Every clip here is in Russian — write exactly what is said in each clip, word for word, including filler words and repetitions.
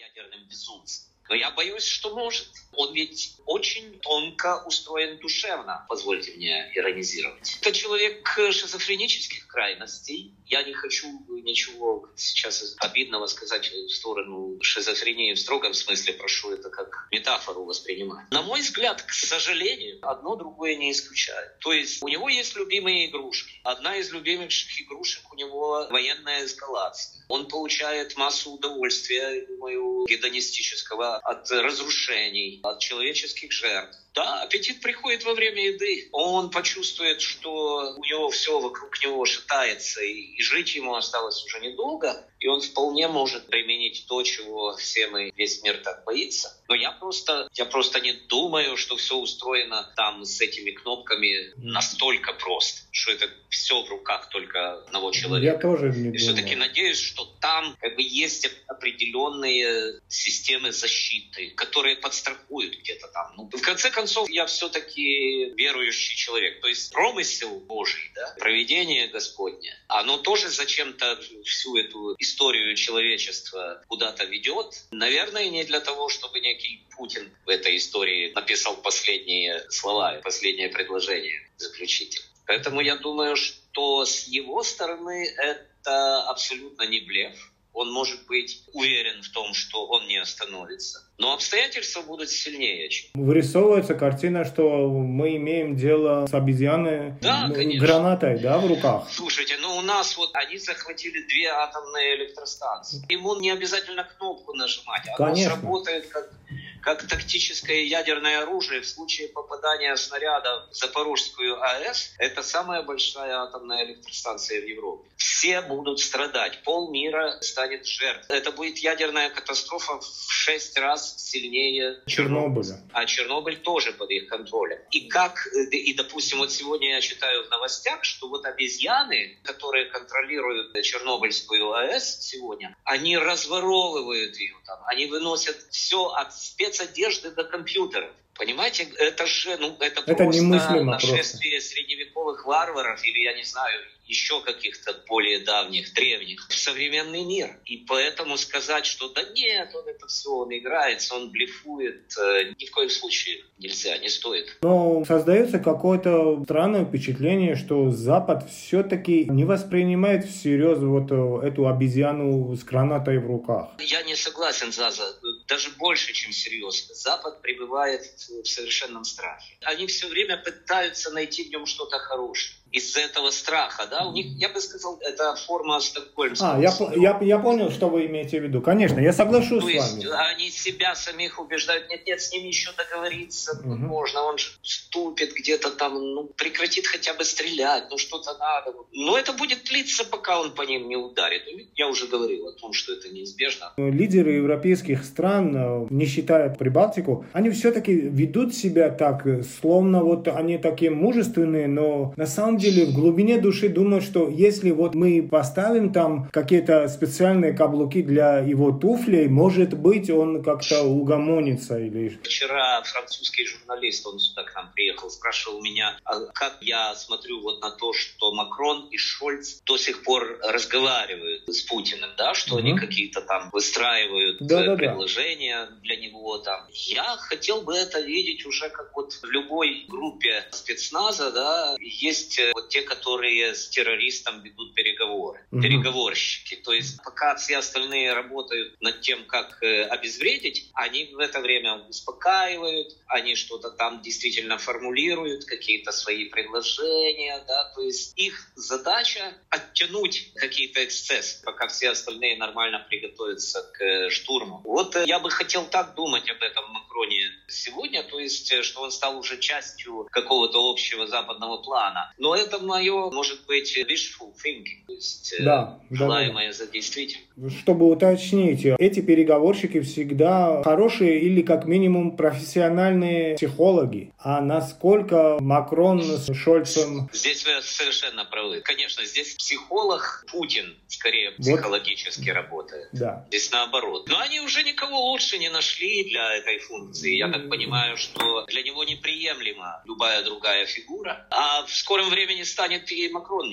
ядерным безумцем. Но я боюсь, что может. Он ведь очень тонко устроен душевно, позвольте мне иронизировать. Это человек шизофренических крайностей. Я не хочу ничего сейчас обидного сказать в сторону шизофрении в строгом смысле, прошу это как метафору воспринимать. На мой взгляд, к сожалению, одно другое не исключает. То есть у него есть любимые игрушки. Одна из любимых игрушек у него военная эскалация. Он получает массу удовольствия, я думаю, гедонистического от разрушений, от человеческих жертв. Да, аппетит приходит во время еды. Он почувствует, что у него все вокруг него шатается, и, и жить ему осталось уже недолго, и он вполне может применить то, чего все мы, весь мир так боится. Но я просто, я просто не думаю, что все устроено там с этими кнопками настолько просто, что это все в руках только одного человека. Я тоже не думаю. И все-таки надеюсь, что там как бы есть определенные системы защиты, которые подстрахуют где-то там. Ну, в конце концов, я все-таки верующий человек. То есть промысел Божий, да, провидение Господне, оно тоже зачем-то всю эту историю человечества куда-то ведет. Наверное, не для того, чтобы некий Путин в этой истории написал последние слова, последнее предложение заключительное. Поэтому я думаю, что с его стороны это абсолютно не блеф. Он может быть уверен в том, что он не остановится. Но обстоятельства будут сильнее, чем... Вырисовывается картина, что мы имеем дело с обезьяной, да, ну, гранатой, да, в руках. Слушайте, ну у нас вот они захватили две атомные электростанции. Ему не обязательно кнопку нажимать. Оно Конечно. сработает как... как тактическое ядерное оружие в случае попадания снаряда в Запорожскую АЭС. Это самая большая атомная электростанция в Европе. Все будут страдать. Полмира станет жертвой. Это будет ядерная катастрофа в шесть раз сильнее Чернобыля. Чернобыля. А Чернобыль тоже под их контролем. И как, и допустим, вот сегодня я читаю в новостях, что вот обезьяны, которые контролируют Чернобыльскую АЭС сегодня, они разворовывают ее там. Они выносят все от спецодежды до компьютеров. Понимаете, это же, ну, это, это просто просто. нашествие средневековых варваров или, я не знаю, еще каких-то более давних, древних, в современный мир. И поэтому сказать, что да нет, он это все, он играется, он блефует, ни в коем случае нельзя, не стоит. Но создается какое-то странное впечатление, что Запад все-таки не воспринимает всерьез вот эту обезьяну с гранатой в руках. Я не согласен, Заза. Даже больше, чем серьезно. Запад пребывает в совершенном страхе. Они все время пытаются найти в нем что-то хорошее. Из-за этого страха, да, у них, я бы сказал, это форма стокгольмского. А, я, я, я понял, что вы имеете в виду. Конечно, я соглашусь То с есть вами. Они себя самих убеждают, нет-нет, с ним еще договориться угу. можно, он же ступит где-то там, ну, прекратит хотя бы стрелять, ну, что-то надо. Но это будет длиться, пока он по ним не ударит. Я уже говорил о том, что это неизбежно. Лидеры европейских стран, не считая Прибалтику, они все-таки ведут себя так, словно вот они такие мужественные, но на самом деле в глубине души думают, что если вот мы поставим там какие-то специальные каблуки для его туфлей, может быть, он как-то угомонится или... Вчера французский журналист, он сюда к нам приехал, спрашивал меня, а как я смотрю вот на то, что Макрон и Шольц до сих пор разговаривают с Путиным, да, что угу. они какие-то там выстраивают Да-да-да. предложения для него там. Я хотел бы это видеть уже как вот в любой группе спецназа, да, есть вот те, которые с террористом ведут переговоры, угу. переговорщики. То есть пока все остальные работают над тем, как обезвредить, они в это время успокаивают, они что-то там действительно формулируют, какие-то свои предложения, да, то есть их задача оттянуть какие-то эксцессы, пока все остальные нормально приготовятся к штурму. Вот я бы хотел так думать об этом Макроне сегодня, то есть что он стал уже частью какого-то общего западного плана. Но это мое, может быть, wishful thinking, то есть да, желаемое да, да. за действительно. Чтобы уточнить, эти переговорщики всегда хорошие или как минимум профессиональные психологи. А насколько Макрон с Шольцем... Здесь вы совершенно правы. Конечно, здесь психолог Путин скорее психологически вот. работает. Да. Здесь наоборот. Но они уже никого лучше не нашли для этой функции. Я так понимаю, что для него неприемлема любая другая фигура. А в скором времени станет и Макрон неприемлем.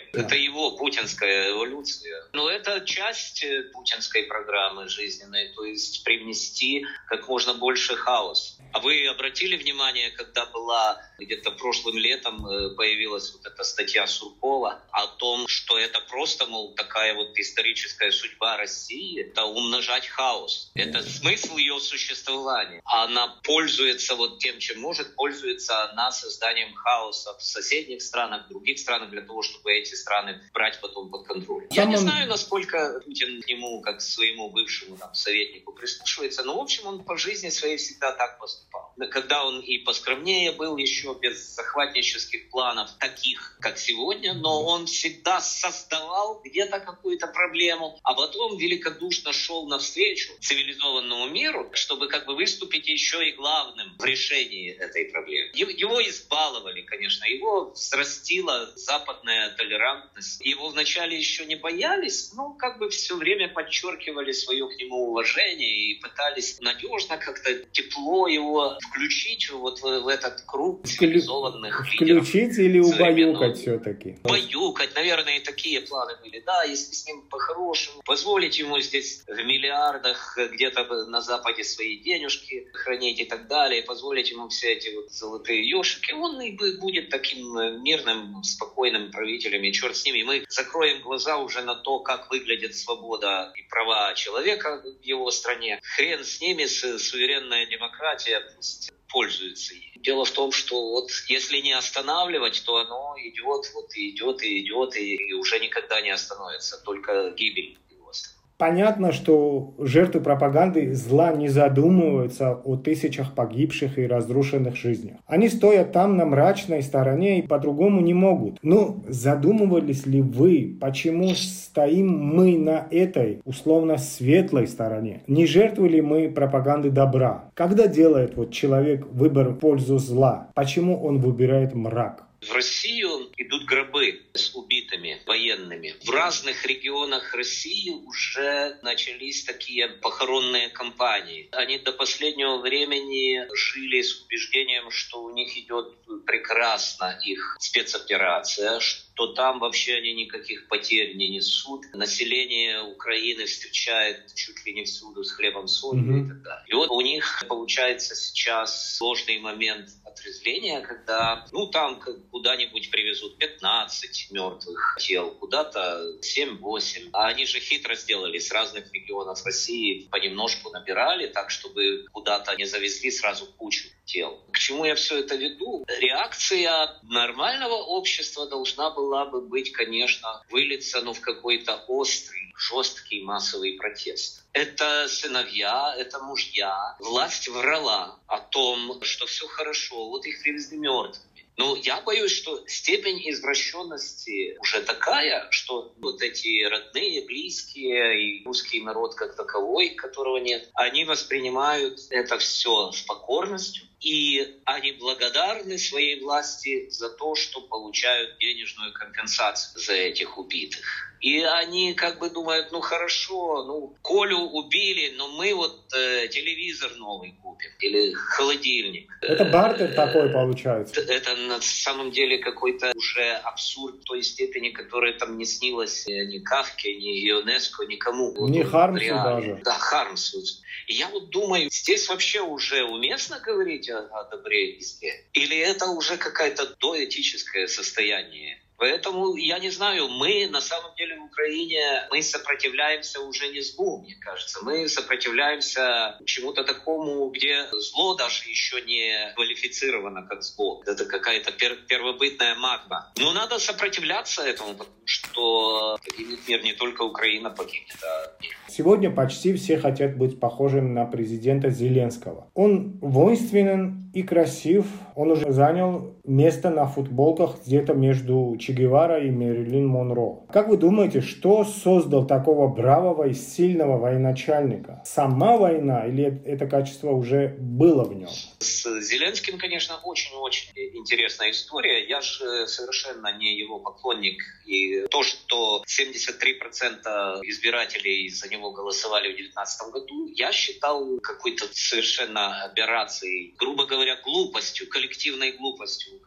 Да. Это его путинская эволюция. Но это часть путинской программы жизненной, то есть привнести как можно больше хаоса. А вы обратили внимание, когда была где-то прошлым летом появилась вот эта статья Суркова о том, что это просто, мол, такая вот историческая судьба России, это умножать хаос. Это смысл ее существования. Она пользуется вот тем, чем может, пользуется она созданием хаоса в соседних странах, в других странах, для того, чтобы эти страны брать потом под контроль. Я Самым... не знаю, насколько Путин к нему, как к своему бывшему там, советнику, прислушивается, но, в общем, он по жизни своей всегда так поступал. Когда он и поскромнее был, еще без захватнических планов, таких, как сегодня, но он всегда создавал где-то какую-то проблему, а потом великодушно шел навстречу цивилизованному миру, чтобы как бы выступить еще и главным в решении этой проблемы. Его избаловали, конечно, его взрастила западная толерантность. Его вначале еще не боялись, но как бы все время подчеркивали свое к нему уважение и пытались надежно как-то тепло его включить вот в, в этот круг цивилизованных Вклю... лидеров. Включить или убаюкать все-таки? Убаюкать, наверное, и такие планы были. Да, если с ним по-хорошему, позволить ему здесь в миллиардах где-то на Западе свои денежки хранить и так далее, позволить ему все эти вот золотые ёшики, он и будет таким мирным, спокойным правителем, и черт с ними. Мы закроем глаза уже на то, как выглядит свобода и права человека в его стране. Хрен с ними, суверенная демократия пусть пользуется ей. Дело в том, что вот если не останавливать, то оно идет, вот и идет, и идет, и, и уже никогда не остановится, только гибель. Понятно, что жертвы пропаганды зла не задумываются о тысячах погибших и разрушенных жизнях. Они стоят там на мрачной стороне и по-другому не могут. Но задумывались ли вы, почему стоим мы на этой условно светлой стороне? Не жертвы ли мы пропаганды добра? Когда делает вот человек выбор в пользу зла, почему он выбирает мрак? В Россию идут гробы с убитыми военными. В разных регионах России уже начались такие похоронные кампании. Они до последнего времени жили с убеждением, что у них идет прекрасно их спецоперация, что там вообще они никаких потерь не несут. Население Украины встречает чуть ли не всюду с хлебом, солью mm-hmm. и так далее. И вот у них получается сейчас сложный момент отрезвления, когда ну там куда-нибудь привезут пятнадцать мертвых тел, куда-то семь-восемь. А они же хитро сделали, с разных регионов России понемножку набирали, так чтобы куда-то не завезли сразу кучу тел. К чему я все это веду? Реакция нормального общества должна была бы быть, конечно, вылиться ну, в какой-то острый, жесткий массовый протест. Это сыновья, это мужья. Власть врала о том, что все хорошо, вот их привезли мертвыми. Но я боюсь, что степень извращенности уже такая, что вот эти родные, близкие и русский народ как таковой, которого нет, они воспринимают это все с покорностью. И они благодарны своей власти за то, что получают денежную компенсацию за этих убитых. И они как бы думают, ну хорошо, ну Колю убили, но мы вот э, телевизор новый купим или холодильник. Это бартер такой получается. Это, это на самом деле какой-то уже абсурд той степени, которая там не снилась ни Кафке, ни ЮНЕСКО, никому. Не вот, Хармсу реально. даже. Да, Хармсу. И я вот думаю, здесь вообще уже уместно говорить о, о добре и зле? Или это уже какое-то доэтическое состояние? Поэтому, я не знаю, мы на самом деле в Украине, мы сопротивляемся уже не злу, мне кажется. Мы сопротивляемся чему-то такому, где зло даже еще не квалифицировано как зло. Это какая-то пер- первобытная магма. Но надо сопротивляться этому, потому что погибнет мир, не только Украина погибнет, а мир. Сегодня почти все хотят быть похожим на президента Зеленского. Он воинственен и красив. Он уже занял место на футболках где-то между Че Гевара и Мэрилин Монро. Как вы думаете, что создал такого бравого и сильного военачальника? Сама война или это качество уже было в нем? С Зеленским, конечно, очень-очень интересная история. Я же совершенно не его поклонник. И то, что семьдесят три процента избирателей за него голосовали в две тысячи девятнадцатом году, я считал какой-то совершенно аберрацией, грубо говоря, глупостью, коллективной глупостью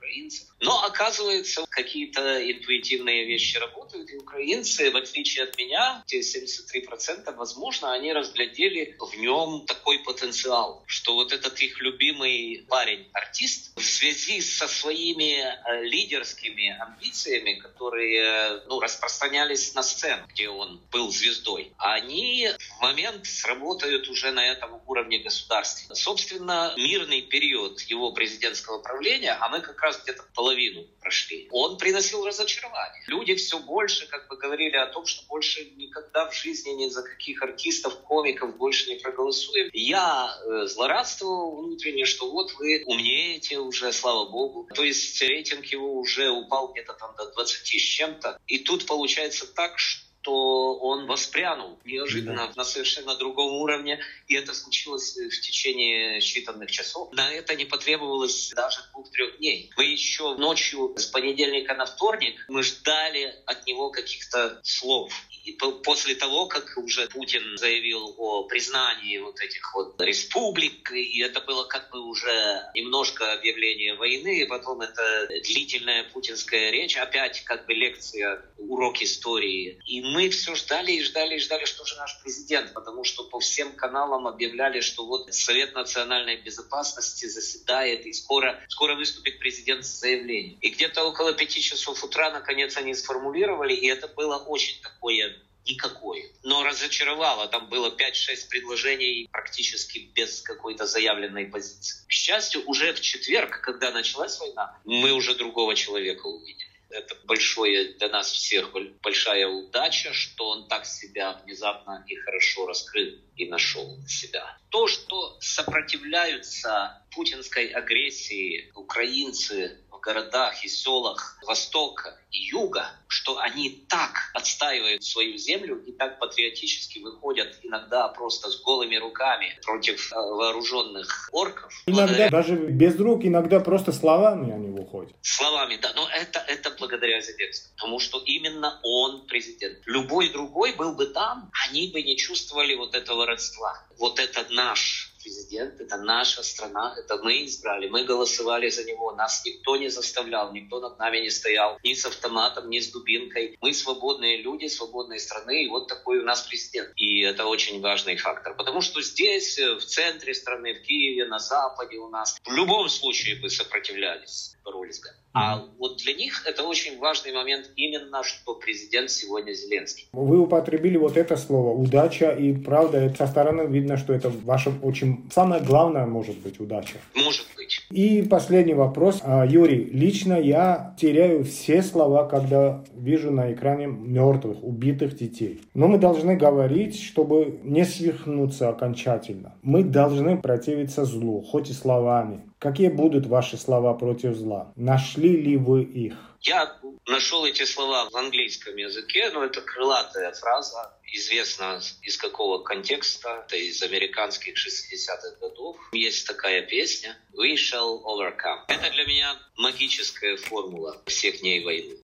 украинцев. Но, оказывается, какие-то интуитивные вещи работают, и украинцы, в отличие от меня, те семьдесят три процента, возможно, они разглядели в нем такой потенциал, что вот этот их любимый парень-артист в связи со своими лидерскими амбициями, которые ну, распространялись на сцену, где он был звездой, они в момент сработают уже на этом уровне государства. Собственно, мирный период его президентского правления, а мы как раз где-то половину прошли, он приносил разочарование. Люди все больше как бы говорили о том, что больше никогда в жизни ни за каких артистов, комиков больше не проголосуем. Я э, злорадствовал внутренне, что вот вы умнеете уже, слава богу. То есть рейтинг его уже упал где-то там до двадцати с чем-то. И тут получается так, что то он воспрянул неожиданно да. на совершенно другом уровне, и это случилось в течение считанных часов. На это не потребовалось даже двух-трех дней. Мы еще ночью с понедельника на вторник мы ждали от него каких-то слов. И после того, как уже Путин заявил о признании вот этих вот республик, и это было как бы уже немножко объявление войны, и потом это длительная путинская речь, опять как бы лекция, урок истории. И мы все ждали и ждали и ждали, что же наш президент, потому что по всем каналам объявляли, что вот Совет национальной безопасности заседает, и скоро, скоро выступит президент с заявлением. И где-то около пяти часов утра, наконец, они сформулировали, и это было очень такое никакое. Но разочаровало. Там было пять-шесть предложений практически без какой-то заявленной позиции. К счастью, уже в четверг, когда началась война, мы уже другого человека увидели. Это большое для нас всех большая удача, что он так себя внезапно и хорошо раскрыл и нашел себя. То, что сопротивляются путинской агрессии украинцы в городах и селах Востока и Юга, что они так отстаивают свою землю и так патриотически выходят иногда просто с голыми руками против вооруженных орков. Иногда благодаря... даже без рук, иногда просто словами они выходят. Словами, да, но это, это благодаря Зеленскому, потому что именно он президент. Любой другой был бы там, они бы не чувствовали вот этого родства. Вот это наш президент, это наша страна, это мы избрали, мы голосовали за него, нас никто не заставлял, никто над нами не стоял, ни с автоматом, ни с дубинкой. Мы свободные люди, свободной страны, и вот такой у нас президент. И это очень важный фактор, потому что здесь, в центре страны, в Киеве, на Западе у нас, в любом случае бы сопротивлялись, боролись бы. А вот для них это очень важный момент именно, что президент сегодня Зеленский. Вы употребили вот это слово «удача», и правда, со стороны видно, что это ваше очень... Самое главное, может быть, удача. Может быть. И последний вопрос. Юрий, лично я теряю все слова, когда вижу на экране мертвых, убитых детей. Но мы должны говорить, чтобы не свихнуться окончательно. Мы должны противиться злу, хоть и словами. Какие будут ваши слова против зла? Нашли ли вы их? Я нашел эти слова в английском языке, но это крылатая фраза, известно из какого контекста, это из американских шестидесятых годов. Есть такая песня «We shall overcome». Это для меня магическая формула всех дней войны.